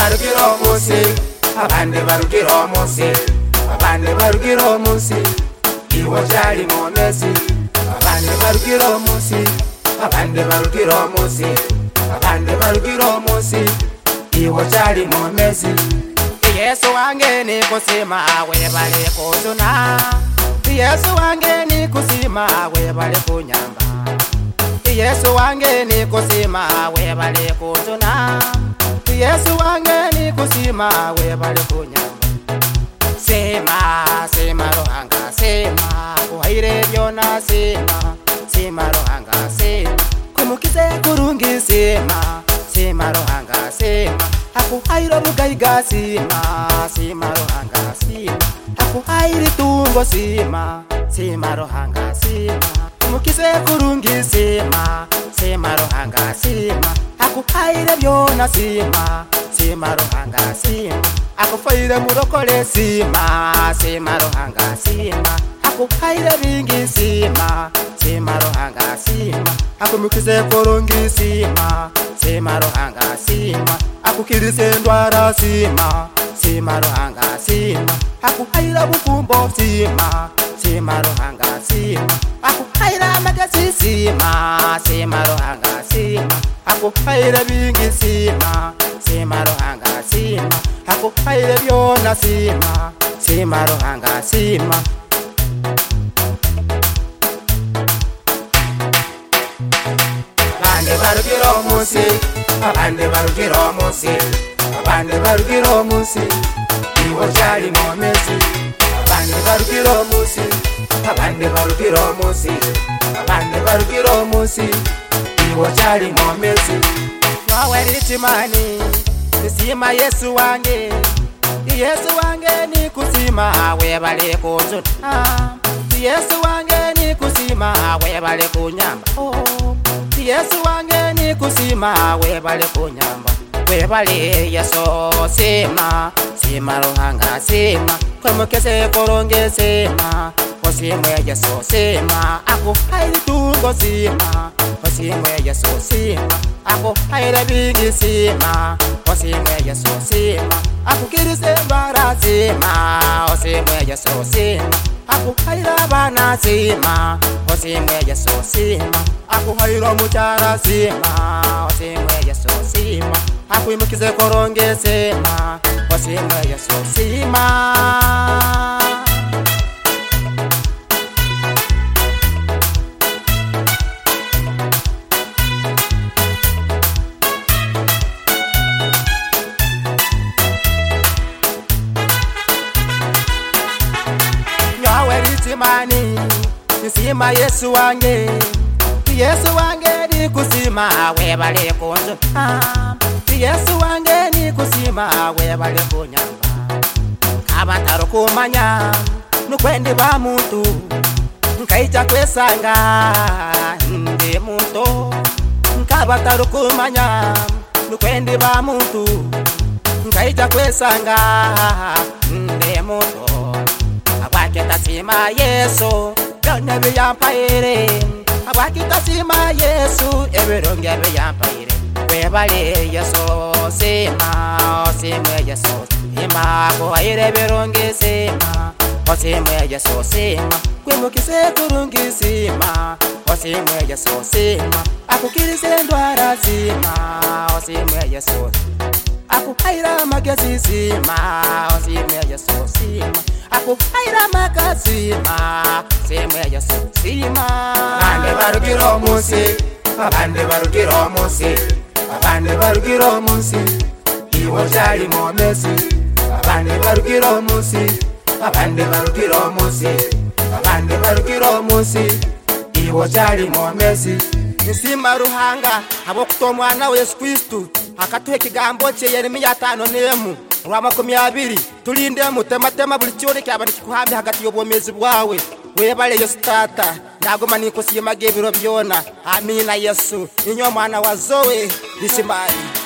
barukiro musi, abandi barukiro musi, abandi barukiro musi, iwo chali momesi, abandi barukiro musi, abandi barukiro musi, abandi barukiro musi, iwo chali momesi. Yesu wange ni kusima webale kuzuna, Yesu wange ni kusima webale kunyamba, Yesu wange ni kusima webale kuzuna, Yesu wange ni kusima webale kunyamba. Sema, sema rohanga, sema kuhaire byona, sema, sema rohanga, sema kumukize kurungi, sema, sema rohanga, sema hakuhaira bugaiga, sema, sema rohanga, sema hakuhairi tungo, sema, sema rohanga, sema kumukize kurungi, sema, sema rohanga, sema hakuhaira byona, sema, sema rohanga, sema akufaire murokole, sema, sema rohanga, sema akuhaire bingi, sema, sema rohanga, sema akumukize kurungi, sema, sema rohanga, sema akukirise ndwara, sema, sema rohanga, sema akuhaira bufumbo, sema, sema rohanga, sema akuhaira magasi, sema, sema rohanga, sema akuhaira bingi, sema, sema rohanga, sema akuhaira byona, sema, sema rohanga, sema abandi barukiro musi, abandi barukiro musi, abandi barukiro musi, iwo chali momesi, abandi barukiro musi, abandi barukiro musi, abandi barukiro musi, iwo chali momesi. Wawe litimani, kusima Yesu wange, Yesu wange ni kusima webale kuzuna, Yesu wange ni kusima webale kunyamba, Yesu wange ni kusima webale kunyamba, webale Yesu, sema, sema rohanga, sema kumukeze koronge, sema osimwe Yesu, sema akuhairi tungo, sema osimwe Yesu, sema akuhaira bingi, sema osimwe Yesu, sema akukirise ndwara, sema osimwe Yesu, sema akuhaira bana, sema osimwe Yesu, sema akuhaira muchara, sema osimwe Yesu, sema akuimukize koronge, sema osimwe Yesu, sema mani kusima Yesu wange, Yesu wange ni kusima webale kunzuna, Yesu wange ni kusima webale kunyamba, abataro kumanya nukwendi ba muntu nkaija kwesanga ndi muntu, abataro kumanya nukwendi ba muntu nkaija kwesanga ndi muntu, abakita sima Yesu byone biyampaire, abakita sima Yesu ebironge biyampaire, webale Yesu, sema osimwe Yesu, sema kuhaire bironge, sema osimwe Yesu, sema kwimukize kurungi, sema osimwe Yesu, sema akukirise ndwara, sema osimwe Yesu akuhaira magasi, sema osimwe Yesu, sema akuhaira magasi, sema Yesu, sema abandi barukiro musi, abandi barukiro musi, abandi barukiro musi, iwo chali momesi, abandi barukiro musi, abandi barukiro musi, abandi barukiro musi, iwo chali momesi. Nisima ruhanga abo kutomwana Yesu Kristo akatuhe kigambo cye Yeremiya 5:4 rwa 20 tulinde mutematema buli cyore cyabana kikuhambe hagati y'obomezi bwawe, webale Yesu tata nagoma niko siyemage biro byona, amina Yesu inyo mwana wa Zoe Lisimari.